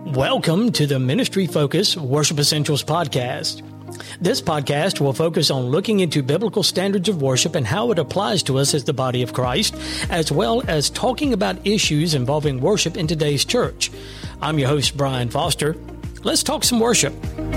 Welcome to the Ministry Focus Worship Essentials podcast. This podcast will focus on looking into biblical standards of worship and how it applies to us as the body of Christ, as well as talking about issues involving worship in today's church. I'm your host, Brian Foster. Let's talk some worship.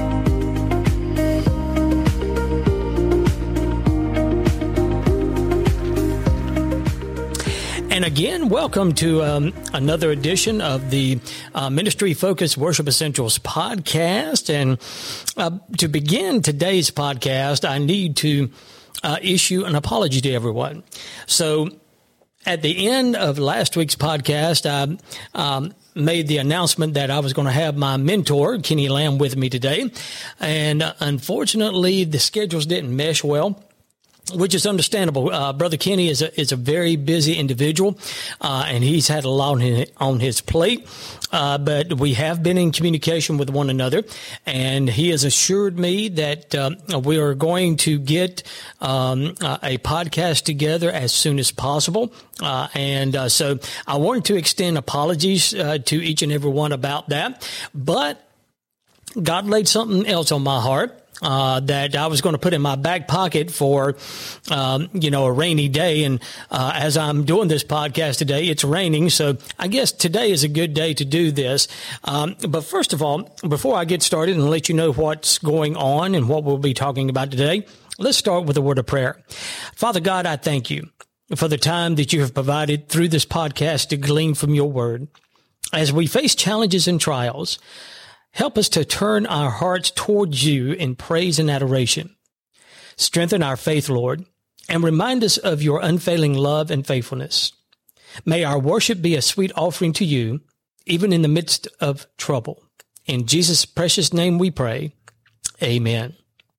And again, welcome to another edition of the Ministry Focus Worship Essentials podcast. And to begin today's podcast, I need to issue an apology to everyone. So at the end of last week's podcast, I made the announcement that I was going to have my mentor, Kenny Lamb, with me today. And unfortunately, the schedules didn't mesh well, which is understandable. Brother Kenny is a very busy individual, and he's had a lot on his plate. But we have been in communication with one another, and he has assured me that we are going to get a podcast together as soon as possible. So I wanted to extend apologies to each and every one about that. But God laid something else on my heart that I was going to put in my back pocket for, a rainy day. And as I'm doing this podcast today, it's raining. So I guess today is a good day to do this. But first of all, before I get started and let you know what's going on and what we'll be talking about today, let's start with a word of prayer. Father God, I thank you for the time that you have provided through this podcast to glean from your word. As we face challenges and trials, help us to turn our hearts towards you in praise and adoration. Strengthen our faith, Lord, and remind us of your unfailing love and faithfulness. May our worship be a sweet offering to you, even in the midst of trouble. In Jesus' precious name we pray. Amen.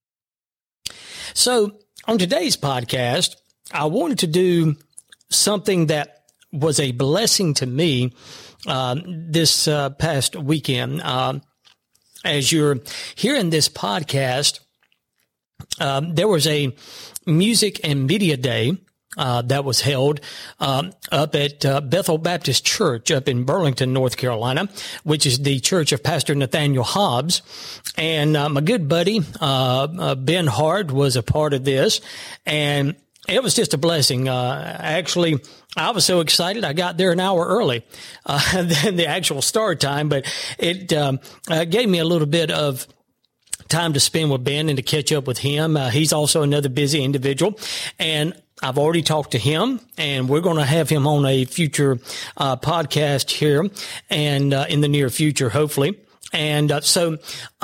So on today's podcast, I wanted to do something that was a blessing to me this past weekend. As you're hearing this podcast, there was a music and media day that was held up at Bethel Baptist Church up in Burlington, North Carolina, which is the church of Pastor Nathaniel Hobbs. And my good buddy Ben Hart was a part of this, and it was just a blessing. Actually, I was so excited I got there an hour early than the actual start time, but it gave me a little bit of time to spend with Ben and to catch up with him. He's also another busy individual, and I've already talked to him, and we're going to have him on a future podcast here and in the near future, hopefully. And so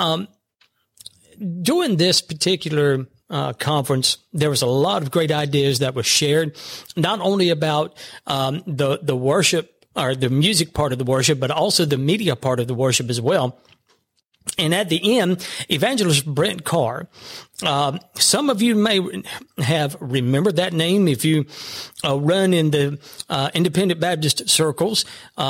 during this particular conference, there was a lot of great ideas that were shared, not only about the worship or the music part of the worship, but also the media part of the worship as well. And at the end, Evangelist Brent Carr, some of you may have remembered that name if you run in the independent Baptist circles.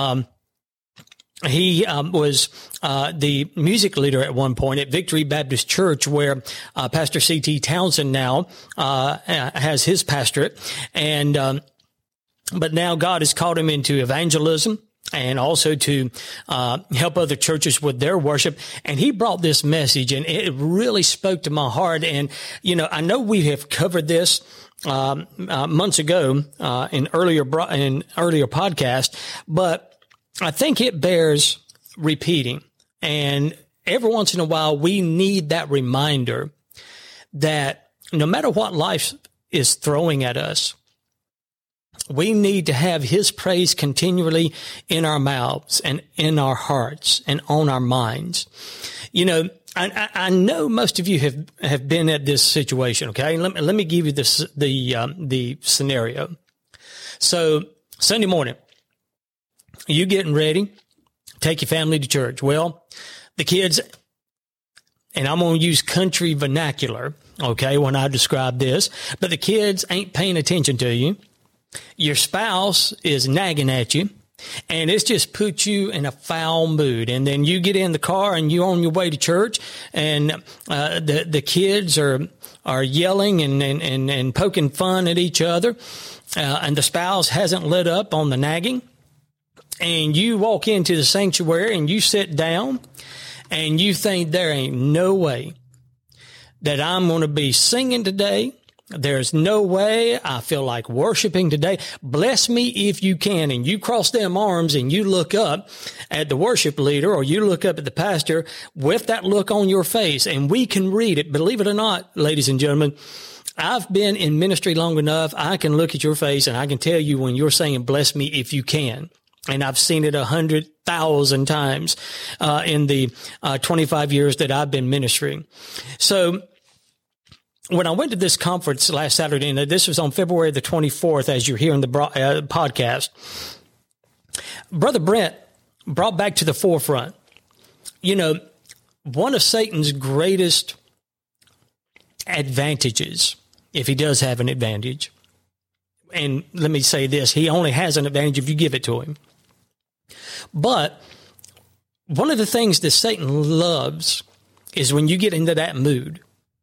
He was the music leader at one point at Victory Baptist Church, where Pastor C.T. Townsend now has his pastorate. And but now God has called him into evangelism and also to help other churches with their worship. And he brought this message, and it really spoke to my heart. And, I know we have covered this months ago in earlier podcast, but I think it bears repeating. And every once in a while, we need that reminder that no matter what life is throwing at us, we need to have his praise continually in our mouths and in our hearts and on our minds. I know most of you have been at this situation. Okay. Let me give you the scenario. So Sunday morning, you getting ready, take your family to church. Well, the kids, and I'm going to use country vernacular, okay, when I describe this, but the kids ain't paying attention to you. Your spouse is nagging at you, and it's just put you in a foul mood. And then you get in the car and you're on your way to church, and the kids are yelling and poking fun at each other, and the spouse hasn't let up on the nagging. and you walk into the sanctuary and you sit down and you think there ain't no way that I'm going to be singing today. There's no way I feel like worshiping today. Bless me if you can. And you cross them arms and you look up at the worship leader or you look up at the pastor with that look on your face, and we can read it. Believe it or not, ladies and gentlemen, I've been in ministry long enough. I can look at your face and I can tell you when you're saying bless me if you can. And I've seen it 100,000 times in the 25 years that I've been ministering. So when I went to this conference last Saturday, and this was on February the 24th, as you're hearing the podcast, Brother Brent brought back to the forefront, one of Satan's greatest advantages, if he does have an advantage, and let me say this, he only has an advantage if you give it to him. But one of the things that Satan loves is when you get into that mood,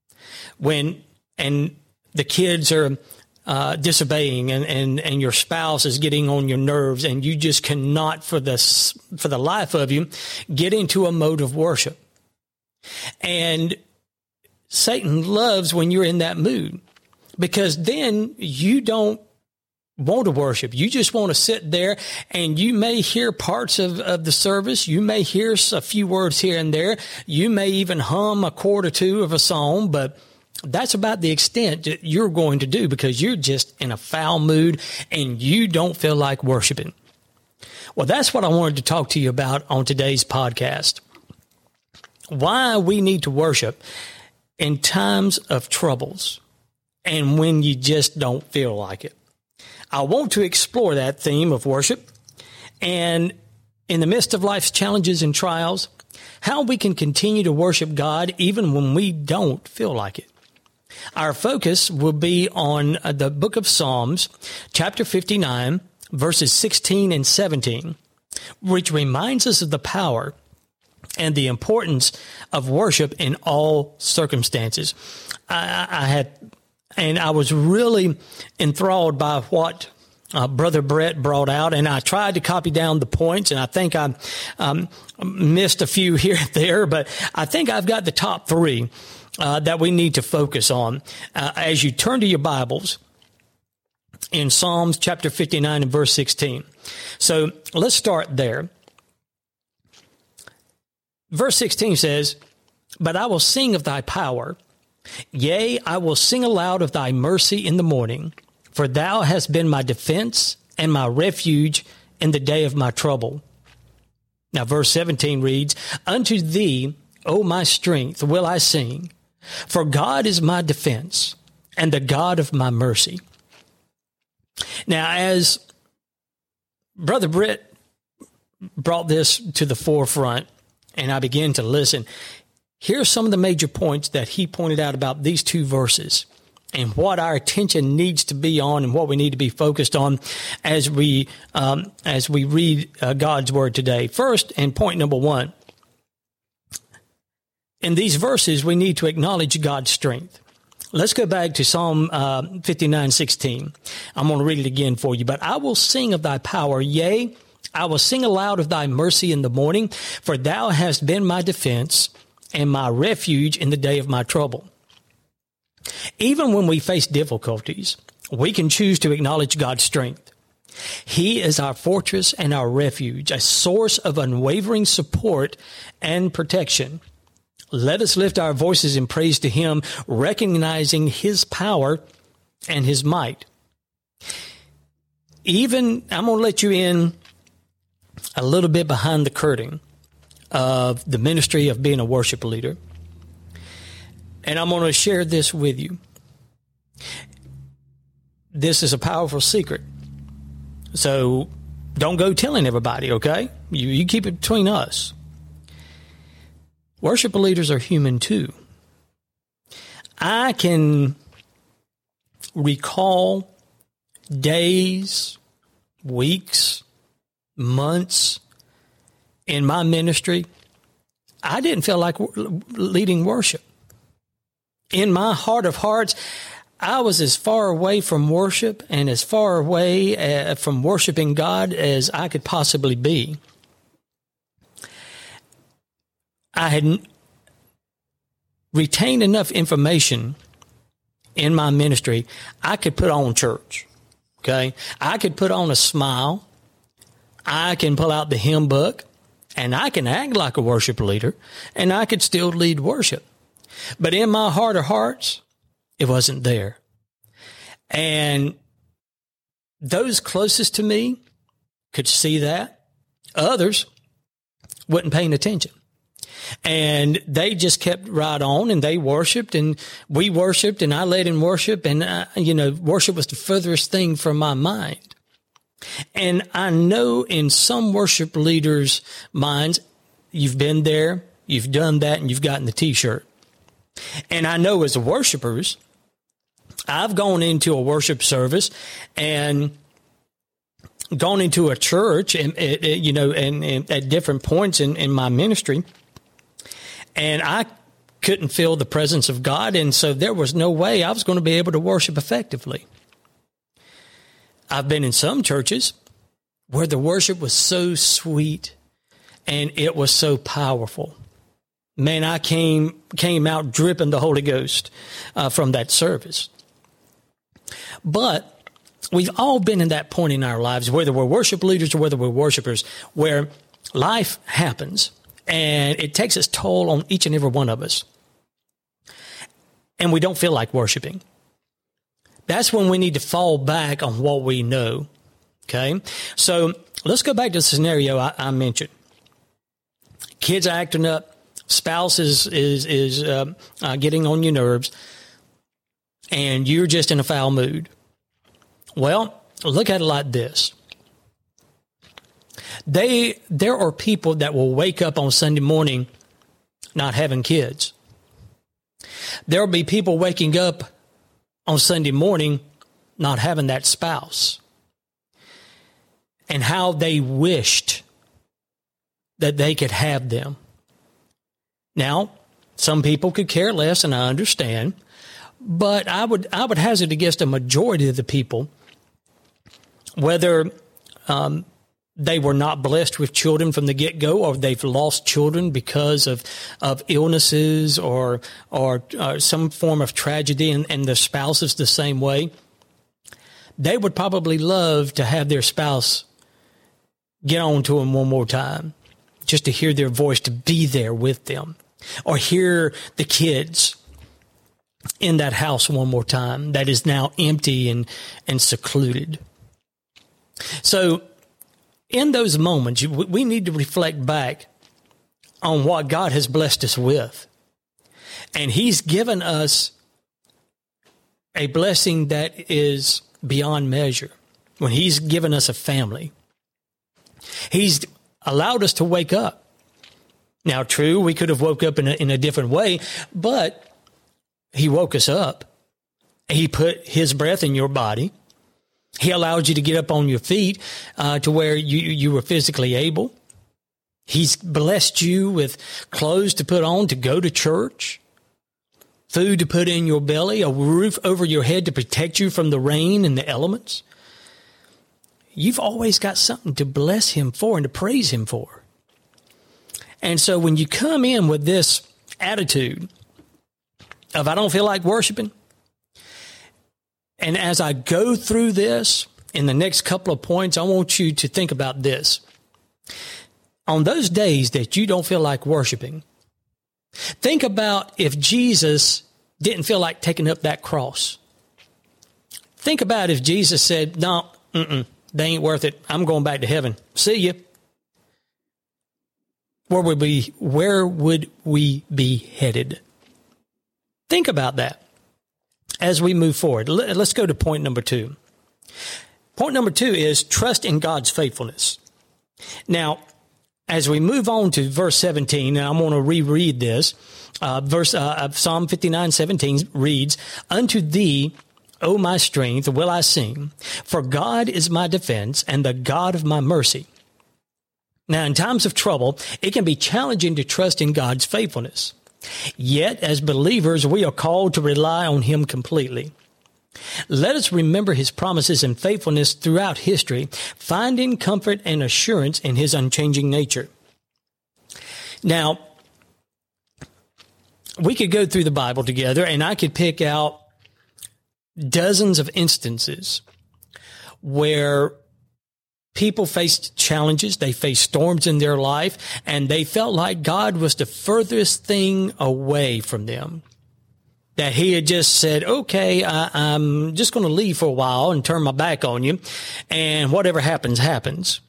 and the kids are disobeying and your spouse is getting on your nerves and you just cannot for the life of you get into a mode of worship. And Satan loves when you're in that mood, because then you don't want to worship. You just want to sit there, and you may hear parts of the service. You may hear a few words here and there. You may even hum a chord or two of a song, but that's about the extent that you're going to do, because you're just in a foul mood and you don't feel like worshiping. Well, that's what I wanted to talk to you about on today's podcast. Why we need to worship in times of troubles and when you just don't feel like it. I want to explore that theme of worship, and in the midst of life's challenges and trials, how we can continue to worship God even when we don't feel like it. Our focus will be on the book of Psalms, chapter 59, verses 16 and 17, which reminds us of the power and the importance of worship in all circumstances. I was really enthralled by what Brother Brett brought out, and I tried to copy down the points, and I think I missed a few here and there, but I think I've got the top three that we need to focus on. As you turn to your Bibles in Psalms chapter 59 and verse 16. So let's start there. Verse 16 says, "But I will sing of thy power. Yea, I will sing aloud of thy mercy in the morning, for thou hast been my defense and my refuge in the day of my trouble." Now, verse 17 reads, "Unto thee, O my strength, will I sing, for God is my defense and the God of my mercy." Now, as Brother Britt brought this to the forefront and I began to listen, here's some of the major points that he pointed out about these two verses and what our attention needs to be on and what we need to be focused on as we read God's word today. First, and point number one, in these verses, we need to acknowledge God's strength. Let's go back to Psalm 59:16. I'm going to read it again for you. "But I will sing of thy power, yea, I will sing aloud of thy mercy in the morning, for thou hast been my defense and my refuge in the day of my trouble." Even when we face difficulties, we can choose to acknowledge God's strength. He is our fortress and our refuge, a source of unwavering support and protection. Let us lift our voices in praise to him, recognizing his power and his might. I'm going to let you in a little bit behind the curtain of the ministry of being a worship leader. And I'm going to share this with you. This is a powerful secret. So don't go telling everybody, okay? You keep it between us. Worship leaders are human too. I can recall days, weeks, months in my ministry, I didn't feel like leading worship. In my heart of hearts, I was as far away from worship and as far away from worshiping God as I could possibly be. I had retained enough information in my ministry, I could put on church. Okay. I could put on a smile. I can pull out the hymn book, and I can act like a worship leader, and I could still lead worship. But in my heart of hearts, it wasn't there. And those closest to me could see that. Others wasn't paying attention. And they just kept right on, and they worshiped, and we worshiped, and I led in worship, and, worship was the furthest thing from my mind. And I know in some worship leaders' minds, you've been there, you've done that, and you've gotten the T-shirt. And I know as worshipers, I've gone into a worship service and gone into a church, and at different points in my ministry, and I couldn't feel the presence of God, and so there was no way I was going to be able to worship effectively. I've been in some churches where the worship was so sweet and it was so powerful. Man, I came out dripping the Holy Ghost from that service. But we've all been in that point in our lives, whether we're worship leaders or whether we're worshipers, where life happens and it takes its toll on each and every one of us. And we don't feel like worshiping. That's when we need to fall back on what we know. Okay. So let's go back to the scenario I mentioned. Kids are acting up. Spouse is getting on your nerves, and you're just in a foul mood. Well, look at it like this. There are people that will wake up on Sunday morning not having kids. There will be people waking up on Sunday morning not having that spouse, and how they wished that they could have them. Now, some people could care less, and I understand, but I would hazard to guess a majority of the people, whether they were not blessed with children from the get-go, or they've lost children because of illnesses or some form of tragedy, and the spouse is the same way, they would probably love to have their spouse get on to them one more time, just to hear their voice, to be there with them, or hear the kids in that house one more time that is now empty and secluded. So in those moments, we need to reflect back on what God has blessed us with. And He's given us a blessing that is beyond measure. When He's given us a family, He's allowed us to wake up. Now, true, we could have woke up in a different way, but He woke us up. He put His breath in your body. He allowed you to get up on your feet to where you were physically able. He's blessed you with clothes to put on to go to church, food to put in your belly, a roof over your head to protect you from the rain and the elements. You've always got something to bless Him for and to praise Him for. And so when you come in with this attitude of, I don't feel like worshiping, and as I go through this in the next couple of points, I want you to think about this. On those days that you don't feel like worshiping, think about if Jesus didn't feel like taking up that cross. Think about if Jesus said, no, they ain't worth it. I'm going back to heaven. See you. Where would we be headed? Think about that as we move forward. Let's go to point number 2. Point number 2 is trust in God's faithfulness. Now, as we move on to verse 17, and I'm going to reread this, Psalm 59:17 reads, "Unto thee, O my strength, will I sing, for God is my defense and the God of my mercy." Now, in times of trouble, it can be challenging to trust in God's faithfulness. Yet, as believers, we are called to rely on Him completely. Let us remember his promises and faithfulness throughout history, finding comfort and assurance in his unchanging nature. Now, we could go through the Bible together, and I could pick out dozens of instances where people faced challenges, they faced storms in their life, and they felt like God was the furthest thing away from them. That he had just said, okay, I'm just going to leave for a while and turn my back on you, and whatever happens, happens.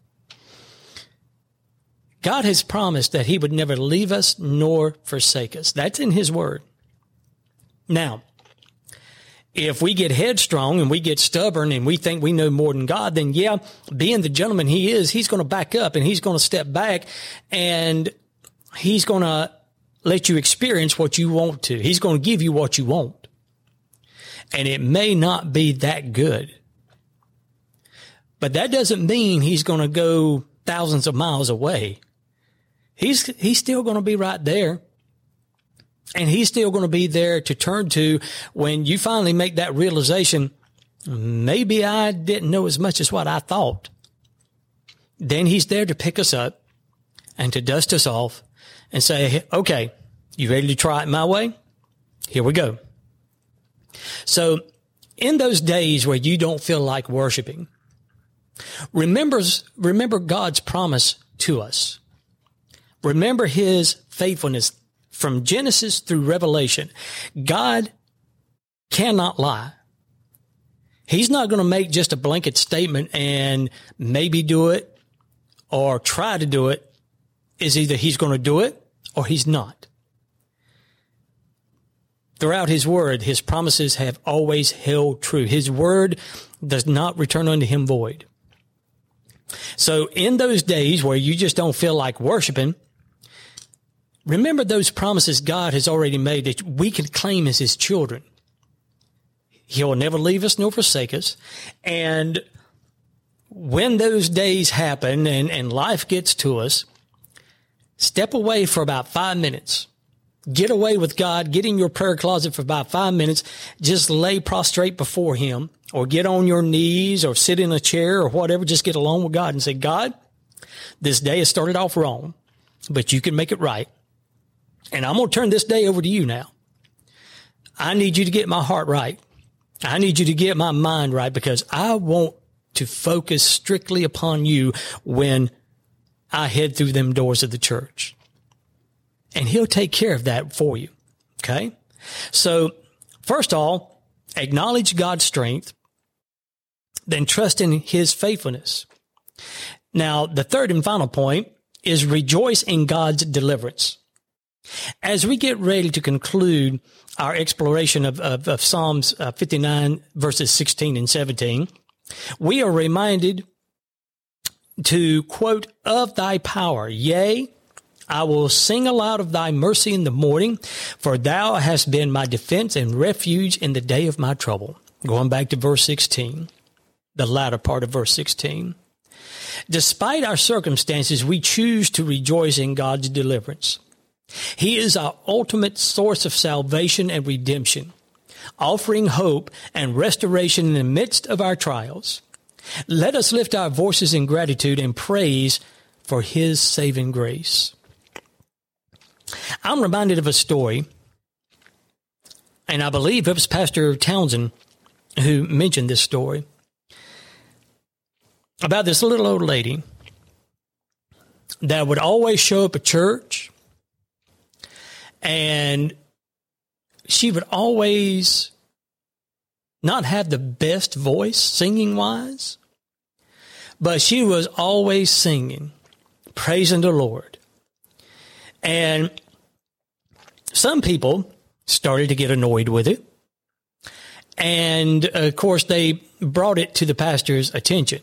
God has promised that he would never leave us nor forsake us. That's in his word. Now, if we get headstrong and we get stubborn and we think we know more than God, then yeah, being the gentleman he is, he's going to back up and he's going to step back and he's going to let you experience what you want to. He's going to give you what you want. And it may not be that good. But that doesn't mean he's going to go thousands of miles away. He's still going to be right there. And he's still going to be there to turn to when you finally make that realization, maybe I didn't know as much as what I thought. Then he's there to pick us up and to dust us off and say, okay, you ready to try it my way? Here we go. So in those days where you don't feel like worshiping, remember God's promise to us. Remember his faithfulness from Genesis through Revelation. God cannot lie. He's not going to make just a blanket statement and maybe do it or try to do it. Is either he's going to do it or he's not. Throughout his word, his promises have always held true. His word does not return unto him void. So in those days where you just don't feel like worshiping, remember those promises God has already made that we can claim as his children. He'll never leave us nor forsake us. And when those days happen and life gets to us, step away for about 5 minutes. Get away with God. Get in your prayer closet for about 5 minutes. Just lay prostrate before him or get on your knees or sit in a chair or whatever. Just get alone with God and say, God, this day has started off wrong, but you can make it right. And I'm going to turn this day over to you now. I need you to get my heart right. I need you to get my mind right because I want to focus strictly upon you when I head through them doors of the church. And he'll take care of that for you. Okay? So, first of all, acknowledge God's strength, then trust in his faithfulness. Now, the third and final point is rejoice in God's deliverance. As we get ready to conclude our exploration of Psalms 59, verses 16 and 17, we are reminded to quote, of thy power, yea, I will sing aloud of thy mercy in the morning, for thou hast been my defense and refuge in the day of my trouble. Going back to verse 16, the latter part of verse 16. Despite our circumstances, we choose to rejoice in God's deliverance. He is our ultimate source of salvation and redemption, offering hope and restoration in the midst of our trials. Let us lift our voices in gratitude and praise for his saving grace. I'm reminded of a story, and I believe it was Pastor Townsend who mentioned this story, about this little old lady that would always show up at church, and she would always not have the best voice singing-wise, but she was always singing, praising the Lord. And some people started to get annoyed with it. And, of course, they brought it to the pastor's attention.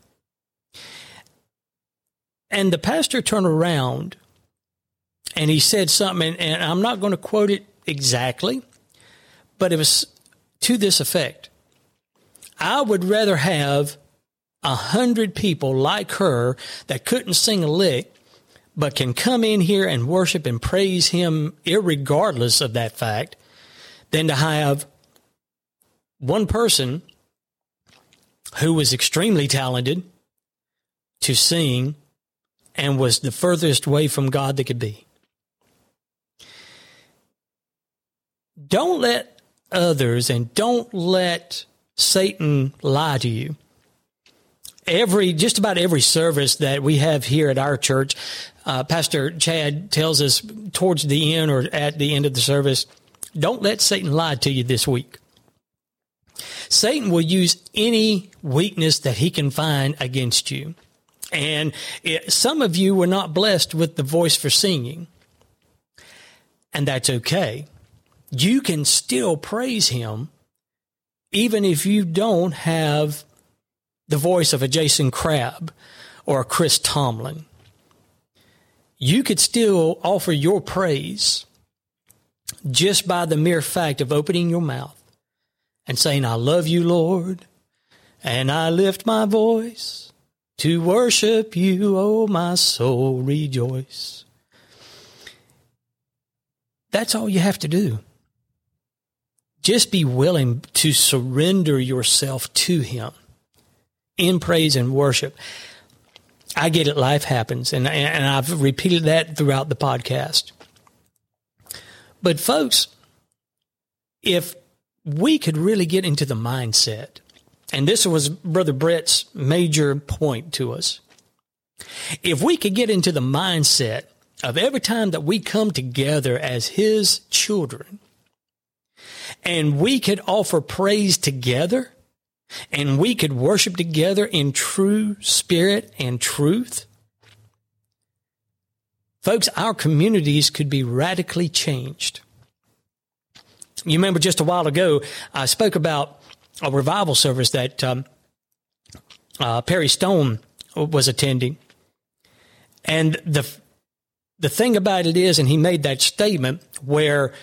And the pastor turned around and he said something, and I'm not going to quote it exactly, but it was to this effect. I would rather have 100 people like her that couldn't sing a lick, but can come in here and worship and praise him irregardless of that fact, than to have one person who was extremely talented to sing and was the furthest away from God that could be. Don't let others and don't let Satan lie to you. Just about every service that we have here at our church, Pastor Chad tells us towards the end or at the end of the service, don't let Satan lie to you this week. Satan will use any weakness that he can find against you. And some of you were not blessed with the voice for singing, and that's okay. You can still praise him even if you don't have the voice of a Jason Crabb or a Chris Tomlin. You could still offer your praise just by the mere fact of opening your mouth and saying, I love you, Lord, and I lift my voice to worship you, oh, my soul, rejoice. That's all you have to do. Just be willing to surrender yourself to him in praise and worship. I get it, life happens, and I've repeated that throughout the podcast. But folks, if we could really get into the mindset, and this was Brother Brett's major point to us, if we could get into the mindset of every time that we come together as his children, and we could offer praise together, and we could worship together in true spirit and truth, folks, our communities could be radically changed. You remember just a while ago, I spoke about a revival service that Perry Stone was attending. And the thing about it is, and he made that statement where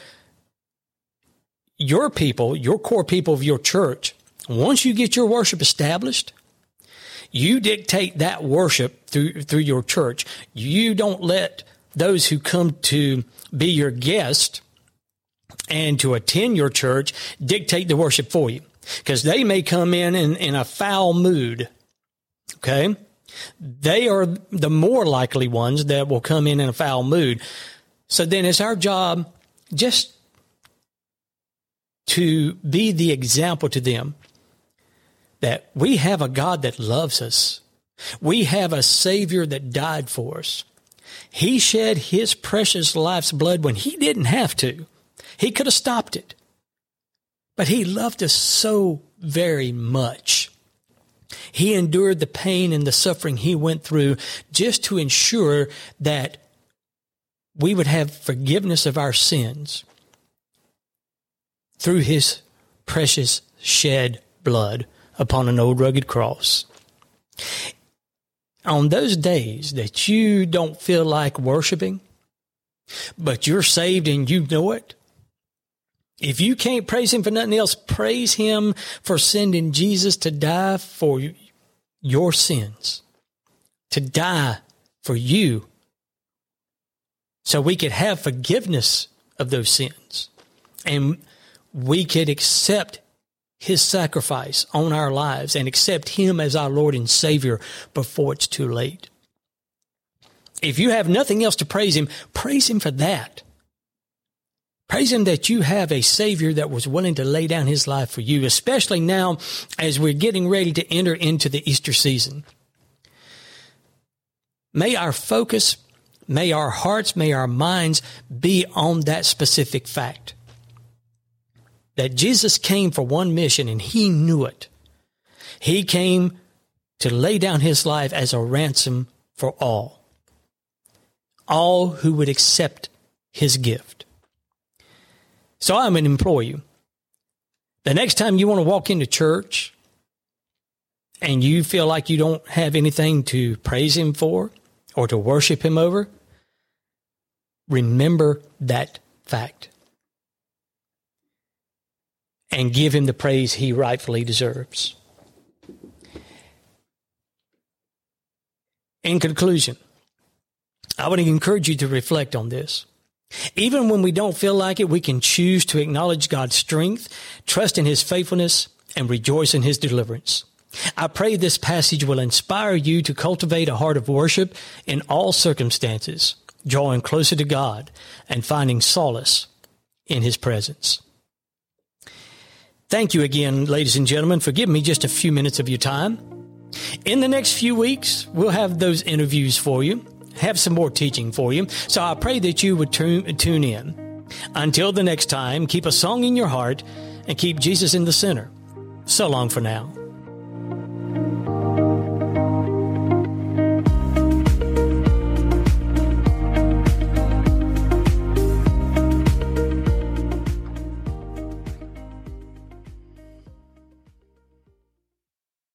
your people, your core people of your church, once you get your worship established, you dictate that worship through your church. You don't let those who come to be your guest and to attend your church dictate the worship for you, because they may come in a foul mood. Okay? They are the more likely ones that will come in a foul mood. So then it's our job just to be the example to them that we have a God that loves us. We have a Savior that died for us. He shed his precious life's blood when he didn't have to. He could have stopped it. But he loved us so very much. He endured the pain and the suffering he went through just to ensure that we would have forgiveness of our sins through his precious shed blood upon an old rugged cross. On those days that you don't feel like worshiping, but you're saved and you know it, if you can't praise him for nothing else, praise him for sending Jesus to die for your sins, to die for you, so we could have forgiveness of those sins, and we could accept his sacrifice on our lives and accept him as our Lord and Savior before it's too late. If you have nothing else to praise him for that. Praise him that you have a Savior that was willing to lay down his life for you, especially now as we're getting ready to enter into the Easter season. May our focus, may our hearts, may our minds be on that specific fact. That Jesus came for one mission, and he knew it. He came to lay down his life as a ransom for all who would accept his gift. So I'm going to implore you, the next time you want to walk into church and you feel like you don't have anything to praise him for or to worship him over, remember that fact. And give him the praise he rightfully deserves. In conclusion, I want to encourage you to reflect on this. Even when we don't feel like it, we can choose to acknowledge God's strength, trust in His faithfulness, and rejoice in His deliverance. I pray this passage will inspire you to cultivate a heart of worship in all circumstances, drawing closer to God and finding solace in His presence. Thank you again, ladies and gentlemen, for giving me just a few minutes of your time. In the next few weeks, we'll have those interviews for you, have some more teaching for you. So I pray that you would tune in. Until the next time, keep a song in your heart and keep Jesus in the center. So long for now.